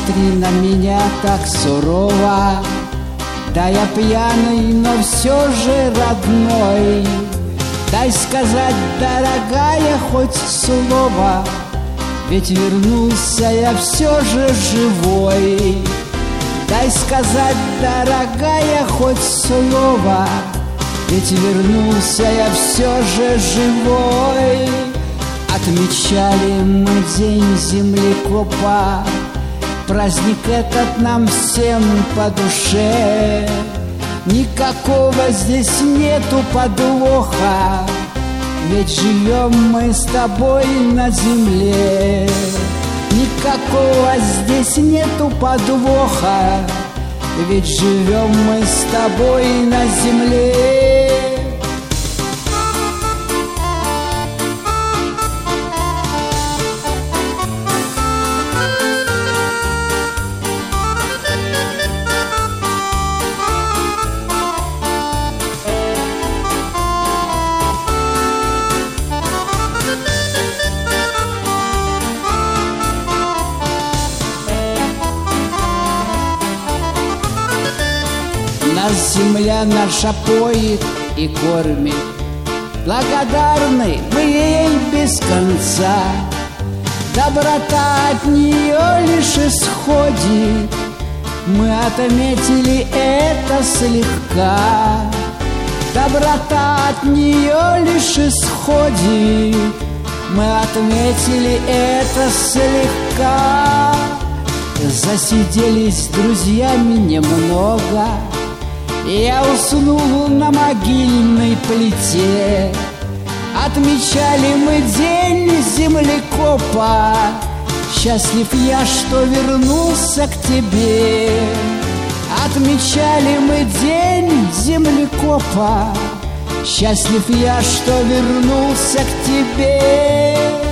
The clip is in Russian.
смотри на меня так сурово. Да, я пьяный, но все же родной. Дай сказать, дорогая, хоть слово, ведь вернулся я все же живой. Дай сказать, дорогая, хоть слово, ведь вернулся я все же живой. Отмечали мы день землекопа, праздник этот нам всем по душе. Никакого здесь нету подвоха, ведь живем мы с тобой на земле. Никакого здесь нету подвоха, ведь живем мы с тобой на земле. Нас земля наша поет и кормит, благодарны мы ей без конца. Доброта от нее лишь исходит, мы отметили это слегка. Доброта от нее лишь исходит, мы отметили это слегка. Засиделись с друзьями немного, я уснул на могильной плите. Отмечали мы день землекопа, счастлив я, что вернулся к тебе. Отмечали мы день землекопа, счастлив я, что вернулся к тебе.